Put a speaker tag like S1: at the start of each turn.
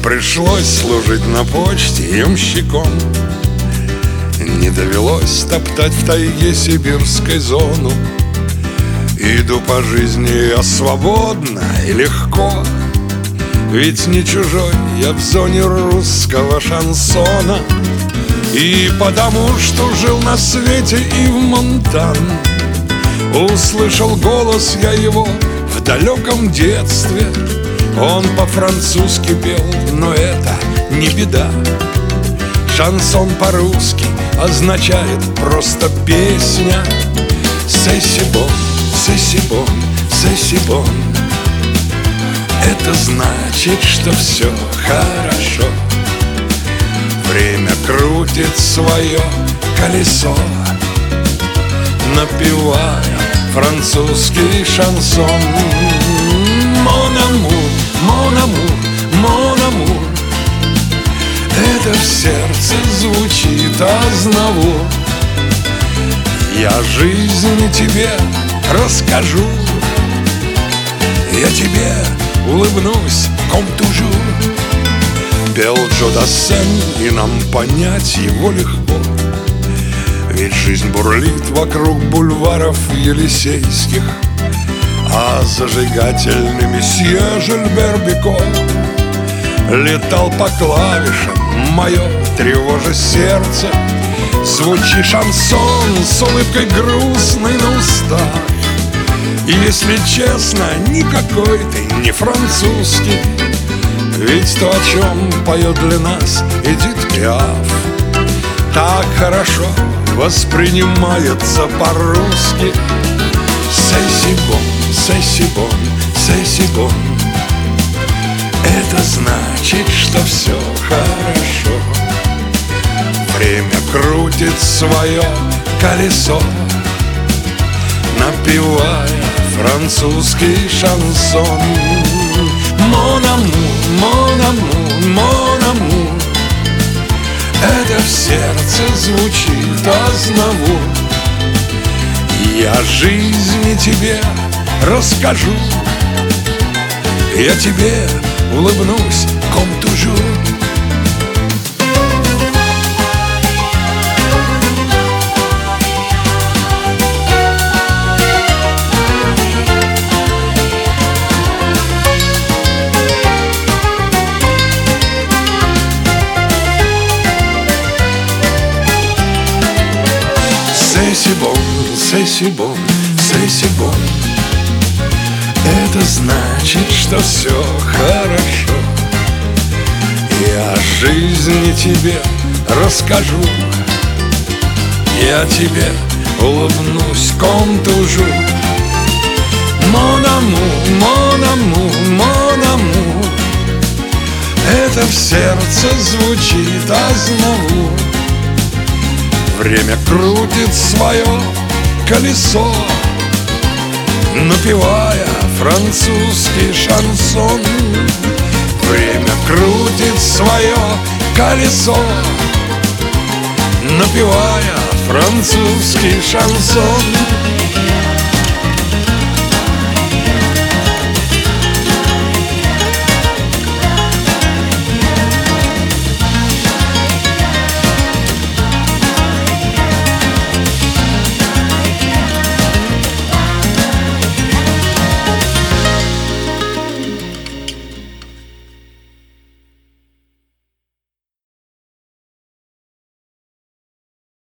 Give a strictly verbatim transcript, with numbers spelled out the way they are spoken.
S1: пришлось служить на почте ямщиком. Не довелось топтать в тайге сибирской зону. Иду по жизни я свободно и легко, ведь не чужой я в зоне русского шансона. И потому что жил на свете и в Монтан, услышал голос я его в далеком детстве. Он по-французски пел, но это не беда. Шансон по-русски означает просто песня. C'est si bon, c'est si bon, c'est si bon. Это значит, что все хорошо. Время крутит свое колесо, напевая французский шансон. Mon amour, mon amour, mon amour. Это в сердце звучит ознобу. Я жизнь тебе расскажу, я тебе улыбнусь, comme toujours. Пел Джо Дассен, и нам понять его легко, ведь жизнь бурлит вокруг бульваров Елисейских, а зажигательный месье Жильбер Бико летал по клавишам, мое тревожа сердце. Звучи шансон с улыбкой грустной на устах. И если честно, никакой ты не французский, ведь то, о чем поет для нас Эдит Пиаф, так хорошо воспринимается по-русски. C'est si bon, c'est si bon, c'est si bon. Это значит, что все хорошо. Время крутит свое колесо, напевая французский шансон. Mon amour, mon amour, mon amour. Это в сердце звучит ознобу. Я жизни тебе расскажу, я тебе улыбнусь, comme toujours. C'est si bon, c'est si bon, c'est si bon. Это значит, что все хорошо. Я жизни тебе расскажу, я тебе улыбнусь, comme toujours. Mon amour, mon amour, mon amour. Это в сердце звучит ознобу. Время крутит свое колесо, напевая французский шансон. Время крутит свое колесо, напевая французский шансон.